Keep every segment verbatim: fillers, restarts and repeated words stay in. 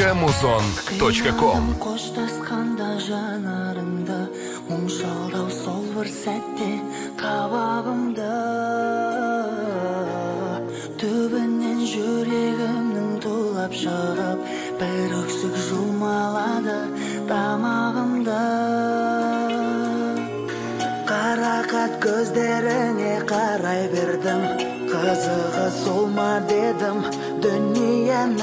точка музон точка ком. Қоштасқанда жанарыңды мұңшалдау сол бір сәтте қабағымды түбінен жүрегімнің тулап шығып бір өксік жұлмалады тамағымды. Қарақат көздеріңе қарай бердім, қызығы сол ма дедім дүниенің.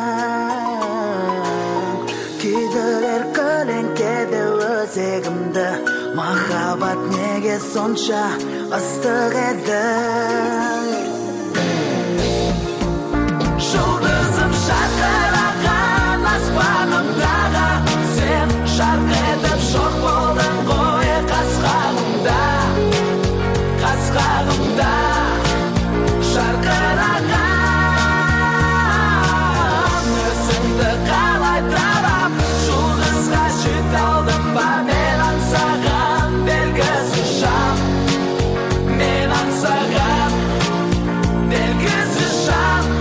Күйдірер көлеңкеде өзегімді, махаббат неге сонша ыстық еді. Жұлдызым шақыраған аспанымдағы, сен жарқ етіп жоқ болдың ғой қас-қағымда, қас-қағымда жарқыраған өзіңді қалай табам, жұлдызға жете алдым ба мен аңсаған белгісіз жан, мен аңсаған белгісіз жан.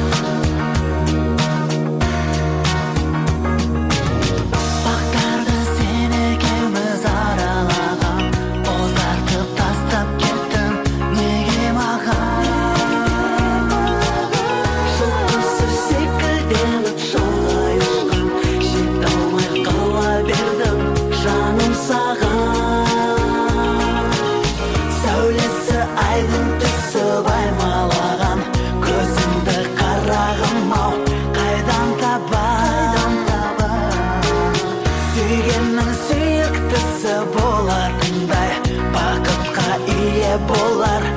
Бақтарды сен екеуміз аралаған, бозартып тастап кеттің неге маған? Жұлдызсыз секілденіп жолай ұшқын, жете алмай қала бердім жаным саған. Сәулесі айдың түсіп аймалаған, көзіңді қарағым-ау қайдан табам? Сүйгеннің сүйіктісі болатындай, бақытқа ие болар